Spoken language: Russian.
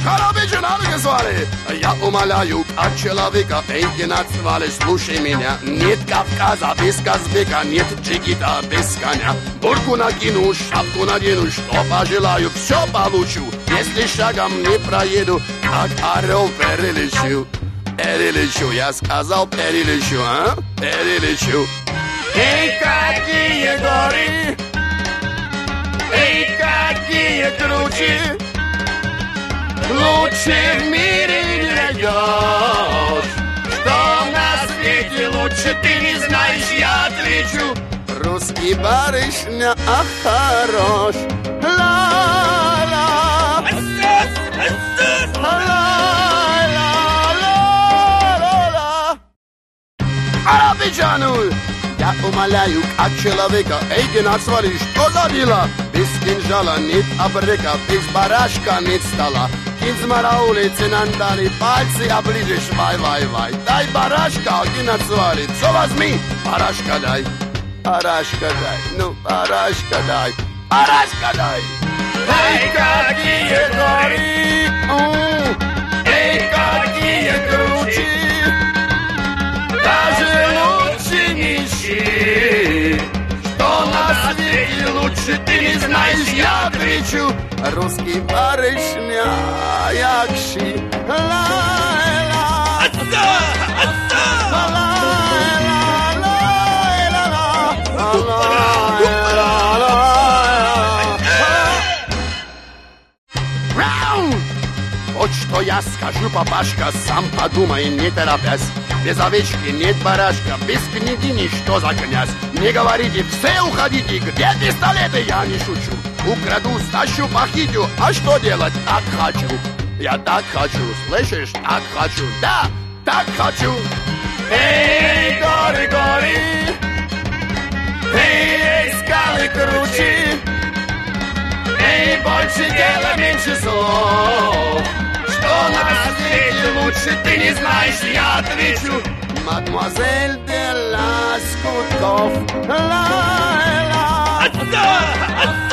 Карабиджи звали. Я умоляю, от человека, эйки нацвали, слушай меня. Нет Кавказа без Казбека, нет джигита без коня. Бурку накину, шапку надену, что пожелаю, все получу. Если шагом не проеду, как орел перелечу. Перелечу, я сказал перелечу, а? Перелечу. Эй, какие горы! Эй, какие кручи! Лучше в мире не найдешь. Что на свете лучше ты не знаешь, я отвечу. Русский барышня, ах, хорош. Ла-ла. Ла-ла-ла-ла-ла. Арабиджану! Я умоляю, от человека, эй, Геннадий, смотри, что за дела? Без кинжала нет абрека, без барашка нет стола. Кинзма на улице нандали, пальцы оближешь, вай-вай-вай. Дай барашка, Геннадий, смотри, все возьми, барашка дай. Барашка дай, ну барашка дай, барашка дай. Эй, какие горы, эй, какие кручи. Даже лучше не ищи. Что на свете лучше ты не знаешь, я кричу. Русский барышня, якши. Ла-ла. Вот что я скажу, папашка, сам подумай, не торопясь. Без овечки нет барашка, без княгини что за князь? Не говорите, все уходите, где пистолеты, я не шучу. Украду, стащу, похитю, а что делать? Так хочу. Я так хочу, слышишь? Так хочу, да, так хочу. Эй, горы, горы, эй, скалы кручи. Эй, больше дела, меньше слов. Что на свете лучше ты не знаешь, я отвечу. Мадемуазель де Ласкутков. Ла-ла.